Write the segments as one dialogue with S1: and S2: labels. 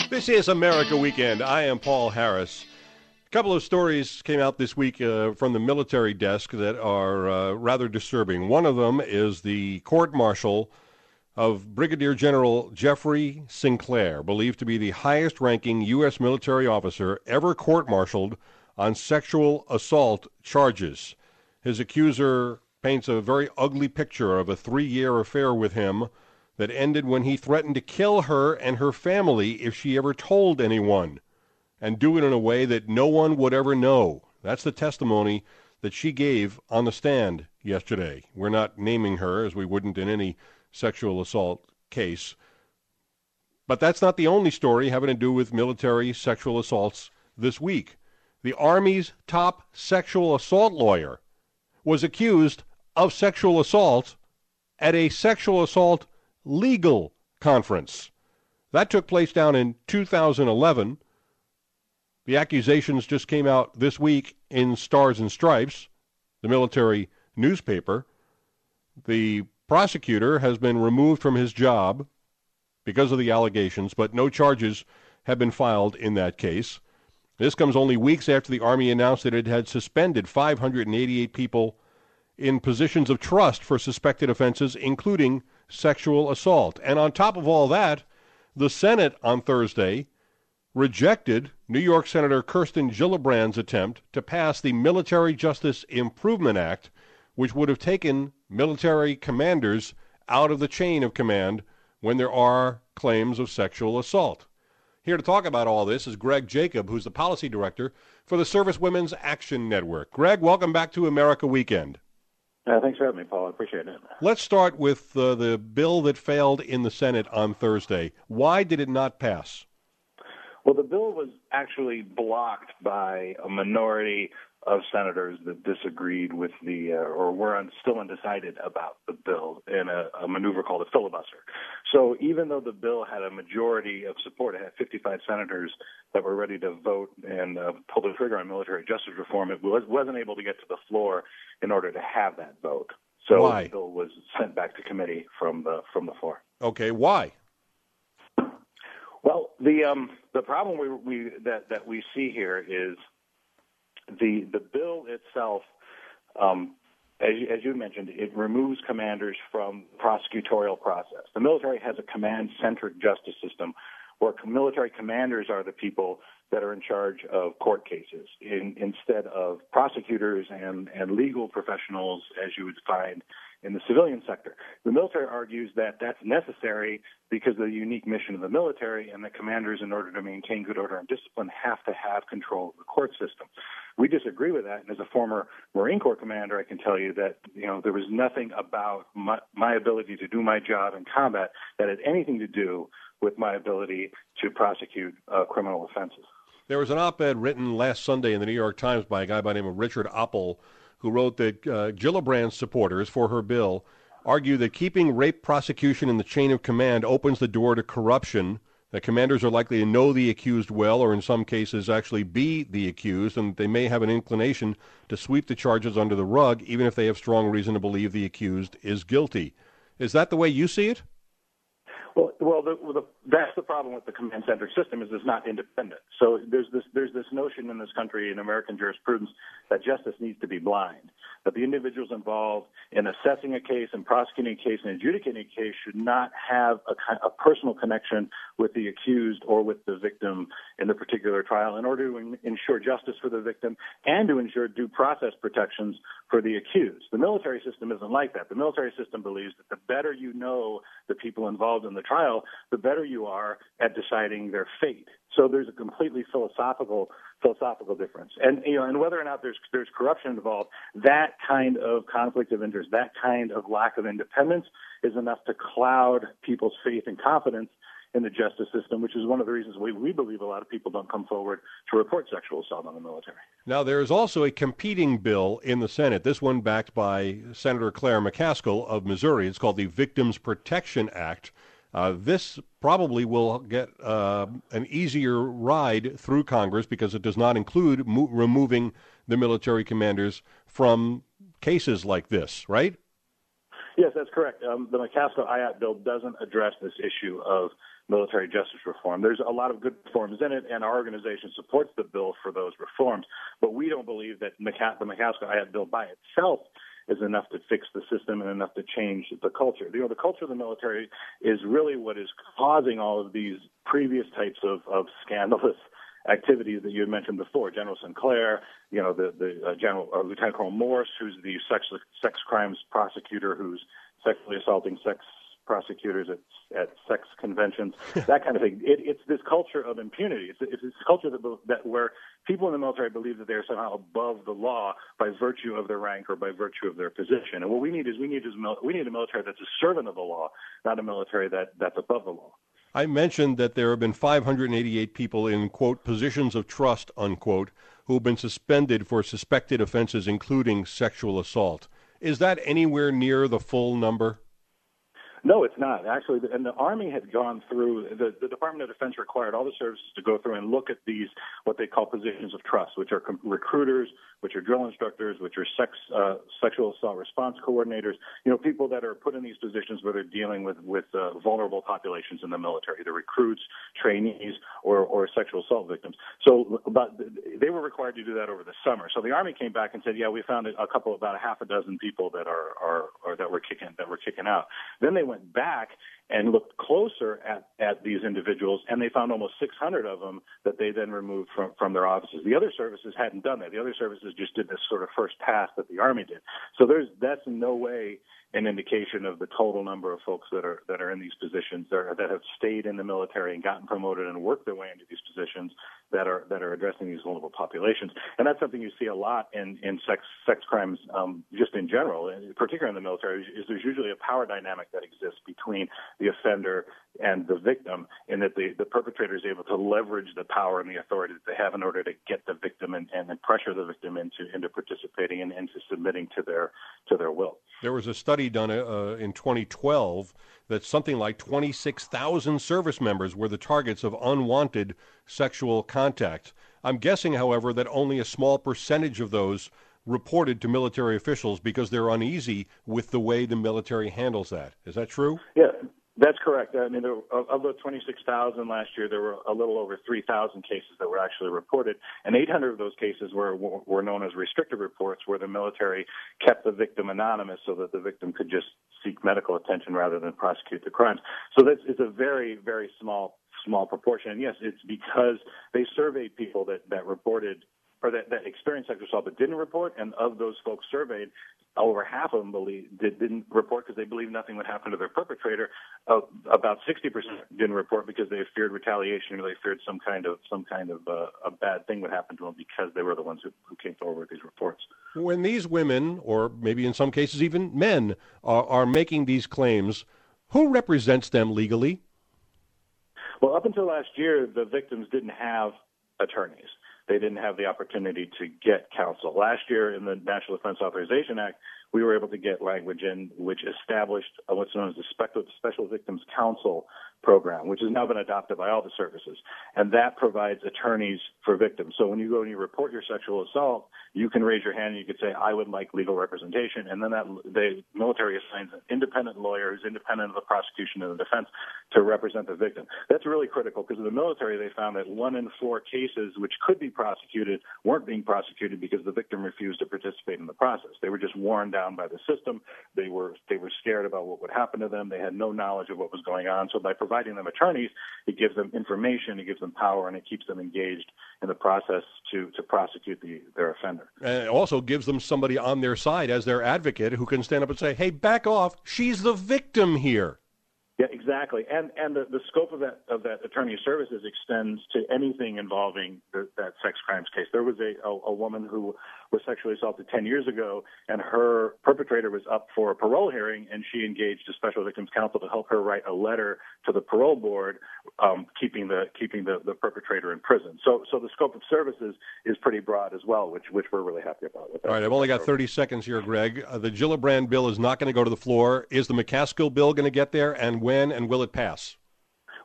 S1: This is America Weekend. I am Paul Harris. A couple of stories came out this week from the military desk that are rather disturbing. One of them is the court-martial of Brigadier General Jeffrey Sinclair, believed to be the highest-ranking U.S. military officer ever court-martialed on sexual assault charges. His accuser paints a very ugly picture of a 3-year affair with him that ended when he threatened to kill her and her family if she ever told anyone, and do it in a way that no one would ever know. That's the testimony that she gave on the stand yesterday. We're not naming her, as we wouldn't in any sexual assault case. But that's not the only story having to do with military sexual assaults this week. The Army's top sexual assault lawyer was accused of sexual assault at a sexual assault legal conference. That took place down in 2011. The accusations just came out this week in Stars and Stripes, the military newspaper. The prosecutor has been removed from his job because of the allegations, but no charges have been filed in that case. This comes only weeks after the Army announced that it had suspended 588 people in positions of trust for suspected offenses, including sexual assault. And on top of all that, the Senate on Thursday rejected New York Senator Kirsten Gillibrand's attempt to pass the Military Justice Improvement Act, which would have taken military commanders out of the chain of command when there are claims of sexual assault. Here to talk about all this is Greg Jacob, who's the policy director for the Service Women's Action Network. Greg, welcome back to America Weekend.
S2: Thanks for having me, Paul. I appreciate it.
S1: Let's start with the bill that failed in the Senate on Thursday. Why did it not pass?
S2: Well, the bill was actually blocked by a minority of senators that disagreed with or were still undecided about the bill in a maneuver called a filibuster. So even though the bill had a majority of support, it had 55 senators that were ready to vote and pull the trigger on military justice reform, it wasn't able to get to the floor in order to have that vote. So
S1: Why?
S2: The bill was sent back to committee from the floor.
S1: Okay, why?
S2: Well, the problem that we see here is the bill itself, as you mentioned, it removes commanders from the prosecutorial process. The military has a command-centric justice system where military commanders are the people that are in charge of court cases instead of prosecutors and legal professionals, as you would find in the civilian sector. The military argues that that's necessary because of the unique mission of the military, and the commanders, in order to maintain good order and discipline, have to have control of the court system. We disagree with that, and as a former Marine Corps commander, I can tell you that there was nothing about my ability to do my job in combat that had anything to do with my ability to prosecute criminal offenses.
S1: There was an op-ed written last Sunday in the New York Times by a guy by the name of Richard Oppel, who wrote that Gillibrand's supporters for her bill argue that keeping rape prosecution in the chain of command opens the door to corruption, that commanders are likely to know the accused well, or in some cases actually be the accused, and they may have an inclination to sweep the charges under the rug, even if they have strong reason to believe the accused is guilty. Is that the way you see it?
S2: Well, that's the problem with the command-centric system, is it's not independent. So there's this notion in this country, in American jurisprudence, that justice needs to be blind, that the individuals involved in assessing a case and prosecuting a case and adjudicating a case should not have a personal connection with the accused or with the victim in the particular trial in order to ensure justice for the victim and to ensure due process protections for the accused. The military system isn't like that. The military system believes that the better you know the people involved in the trial, the better you are at deciding their fate. So there's a completely philosophical difference. And whether or not there's corruption involved, that kind of conflict of interest, that kind of lack of independence is enough to cloud people's faith and confidence in the justice system, which is one of the reasons we believe a lot of people don't come forward to report sexual assault on the military.
S1: Now, there is also a competing bill in the Senate, this one backed by Senator Claire McCaskill of Missouri. It's called the Victims Protection Act. This probably will get an easier ride through Congress because it does not include removing the military commanders from cases like this, right?
S2: Yes, that's correct. The McCaskill-IAP bill doesn't address this issue of military justice reform. There's a lot of good reforms in it, and our organization supports the bill for those reforms. But we don't believe that the McCaskill-IAP bill by itself is enough to fix the system and enough to change the culture. You know, the culture of the military is really what is causing all of these previous types of scandalous activities that you had mentioned before. General Sinclair, you know, the Lieutenant Colonel Morse, who's the sex crimes prosecutor, who's sexually assaulting sex prosecutors at sex conventions, that kind of thing. It's this culture of impunity. It's this culture that where people in the military believe that they're somehow above the law by virtue of their rank or by virtue of their position. And what we need a military that's a servant of the law, not a military that's above the law.
S1: I mentioned that there have been 588 people in, quote, positions of trust, unquote, who have been suspended for suspected offenses, including sexual assault. Is that anywhere near the full number?
S2: No, it's not. Actually, and the Army had gone through, the Department of Defense required all the services to go through and look at these, what they call positions of trust, which are recruiters, which are drill instructors, which are sexual assault response coordinators, you know, people that are put in these positions where they're dealing with vulnerable populations in the military, the recruits, trainees, or sexual assault victims. So they were required to do that over the summer. So the Army came back and said, yeah, we found about a half a dozen people that were kicking out. Then they went back and looked closer at these individuals, and they found almost 600 of them that they then removed from their offices. The other services hadn't done that. The other services just did this sort of first pass that the Army did. So that's in no way an indication of the total number of folks that are in these positions that have stayed in the military and gotten promoted and worked their way into these positions that are addressing these vulnerable populations. And that's something you see a lot in sex crimes just in general, and particularly in the military, is there's usually a power dynamic that exists between the offender and the victim, in that the perpetrator is able to leverage the power and the authority that they have in order to get the victim and pressure the victim into participating and into submitting to their will. There
S1: was a study done in 2012 that something like 26,000 service members were the targets of unwanted sexual contact. I'm guessing, however, that only a small percentage of those reported to military officials because they're uneasy with the way the military handles that. Is that true?
S2: Yeah. That's correct. I mean, of the 26,000 last year, there were a little over 3,000 cases that were actually reported, and 800 of those cases were known as restricted reports, where the military kept the victim anonymous so that the victim could just seek medical attention rather than prosecute the crimes. So it's a very, very small proportion. And yes, it's because they surveyed people that reported or that experienced sexual assault but didn't report, and of those folks surveyed, over half of them didn't report because they believed nothing would happen to their perpetrator. About 60% didn't report because they feared retaliation or they feared some kind of a bad thing would happen to them because they were the ones who came forward with these reports.
S1: When these women, or maybe in some cases even men, are making these claims, who represents them legally?
S2: Well, up until last year, the victims didn't have attorneys. They didn't have the opportunity to get counsel. Last year in the National Defense Authorization Act, we were able to get language in which established what's known as the Special Victims Counsel program, which has now been adopted by all the services. And that provides attorneys for victims. So when you go and you report your sexual assault, you can raise your hand and you could say, I would like legal representation. And then the military assigns an independent lawyer who's independent of the prosecution and the defense to represent the victim. That's really critical because in the military they found that 1 in 4 cases which could be prosecuted weren't being prosecuted because the victim refused to participate in the process. They were just worn down by the system. They were scared about what would happen to them. They had no knowledge of what was going on. So by providing them attorneys, it gives them information, it gives them power, and it keeps them engaged in the process to prosecute their offender.
S1: And it also gives them somebody on their side as their advocate who can stand up and say, hey, back off, she's the victim here.
S2: Yeah, exactly. And the scope of that attorney services extends to anything involving that sex crimes case. There was a woman who was sexually assaulted 10 years ago, and her perpetrator was up for a parole hearing, and she engaged a special victims counsel to help her write a letter to the parole board, keeping the perpetrator in prison. So the scope of services is pretty broad as well, which we're really happy about.
S1: All right, I've only got 30 seconds here, Greg. The Gillibrand bill is not going to go to the floor. Is the McCaskill bill going to get there, and when, and will it pass?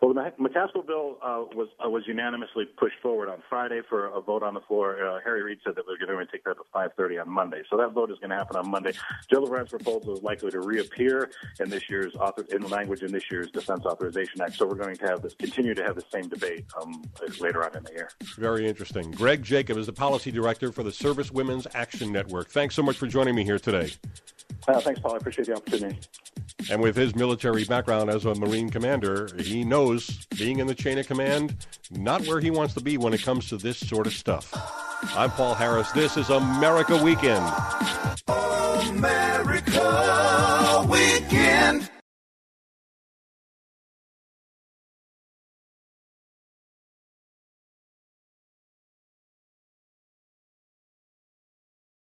S2: Well, the McCaskill bill was unanimously pushed forward on Friday for a vote on the floor. Harry Reid said that we're going to take that to 5:30 on Monday. So that vote is going to happen on Monday. Joe LeBron's proposal is likely to reappear in this year's Defense Authorization Act. So we're going to continue to have the same debate later on in the year.
S1: Very interesting. Greg Jacob is the policy director for the Service Women's Action Network. Thanks so much for joining me here today.
S2: Thanks, Paul. I appreciate the opportunity.
S1: And with his military background as a Marine commander, he knows being in the chain of command, not where he wants to be when it comes to this sort of stuff. I'm Paul Harris. This is America Weekend.
S3: America Weekend.